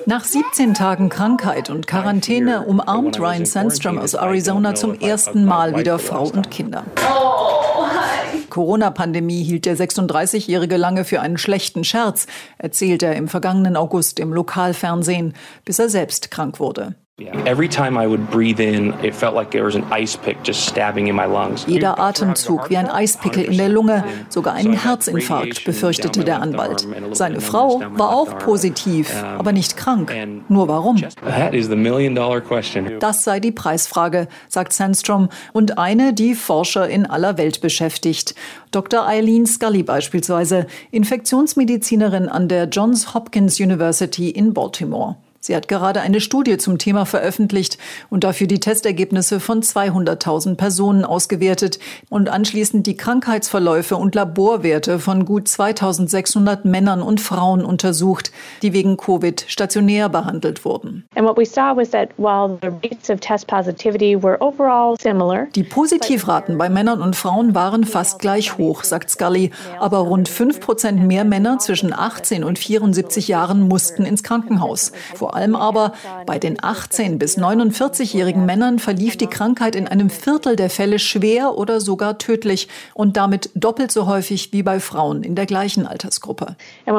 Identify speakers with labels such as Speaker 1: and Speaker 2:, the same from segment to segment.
Speaker 1: Nach 17 Tagen Krankheit und Quarantäne umarmt Ryan Sandstrom aus Arizona zum ersten Mal wieder Frau und Kinder. Corona-Pandemie hielt der 36-Jährige lange für einen schlechten Scherz, erzählt er im vergangenen August im Lokalfernsehen, bis er selbst krank wurde. Jeder Atemzug wie ein Eispickel in der Lunge, sogar einen Herzinfarkt, befürchtete der Anwalt. Seine Frau war auch positiv, aber nicht krank. Nur warum? Das sei die Preisfrage, sagt Sandstrom, und eine, die Forscher in aller Welt beschäftigt. Dr. Eileen Scully beispielsweise, Infektionsmedizinerin an der Johns Hopkins University in Baltimore. Sie hat gerade eine Studie zum Thema veröffentlicht und dafür die Testergebnisse von 200.000 Personen ausgewertet und anschließend die Krankheitsverläufe und Laborwerte von gut 2.600 Männern und Frauen untersucht, die wegen Covid stationär behandelt wurden. Die Positivraten bei Männern und Frauen waren fast gleich hoch, sagt Scully, aber rund 5% mehr Männer zwischen 18 und 74 Jahren mussten ins Krankenhaus. Vor allem aber bei den 18- bis 49-jährigen Männern verlief die Krankheit in einem Viertel der Fälle schwer oder sogar tödlich und damit doppelt so häufig wie bei Frauen in der gleichen Altersgruppe.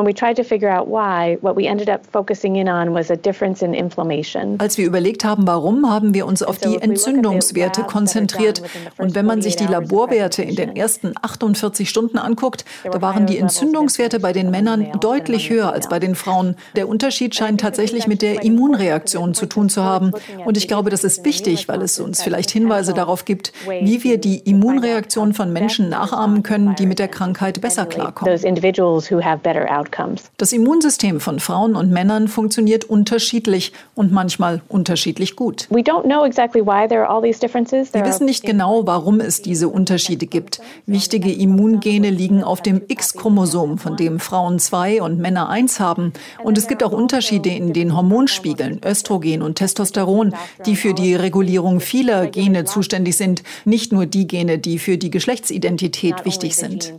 Speaker 1: Als wir überlegt haben, warum, haben wir uns auf die Entzündungswerte konzentriert. Und wenn man sich die Laborwerte in den ersten 48 Stunden anguckt, da waren die Entzündungswerte bei den Männern deutlich höher als bei den Frauen. Der Unterschied scheint tatsächlich mit der Immunreaktion zu tun zu haben. Und ich glaube, das ist wichtig, weil es uns vielleicht Hinweise darauf gibt, wie wir die Immunreaktion von Menschen nachahmen können, die mit der Krankheit besser klarkommen. Das Immunsystem von Frauen und Männern funktioniert unterschiedlich und manchmal unterschiedlich gut. Wir wissen nicht genau, warum es diese Unterschiede gibt. Wichtige Immungene liegen auf dem X-Chromosom, von dem Frauen 2 und Männer 1 haben. Und es gibt auch Unterschiede in den Hormonspiegeln, Östrogen und Testosteron, die für die Regulierung vieler Gene zuständig sind, nicht nur die Gene, die für die Geschlechtsidentität wichtig sind.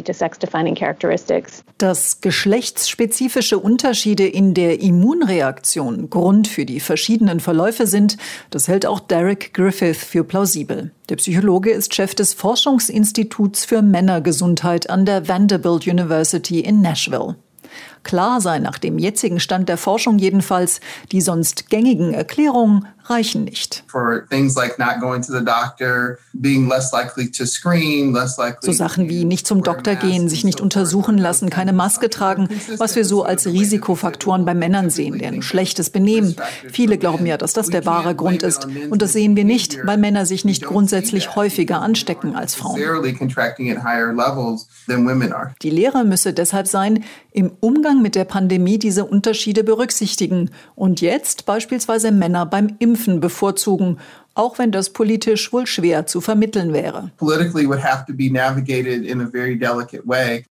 Speaker 1: Dass geschlechtsspezifische Unterschiede in der Immunreaktion Grund für die verschiedenen Verläufe sind, das hält auch Derek Griffith für plausibel. Der Psychologe ist Chef des Forschungsinstituts für Männergesundheit an der Vanderbilt University in Nashville. Klar sei nach dem jetzigen Stand der Forschung jedenfalls, die sonst gängigen Erklärungen reichen nicht. So Sachen wie nicht zum Doktor gehen, sich nicht untersuchen lassen, keine Maske tragen, was wir so als Risikofaktoren bei Männern sehen, deren schlechtes Benehmen. Viele glauben ja, dass das der wahre Grund ist. Und das sehen wir nicht, weil Männer sich nicht grundsätzlich häufiger anstecken als Frauen. Die Lehre müsse deshalb sein, im Umgang mit der Pandemie diese Unterschiede berücksichtigen und jetzt beispielsweise Männer beim Impfen bevorzugen, auch wenn das politisch wohl schwer zu vermitteln wäre.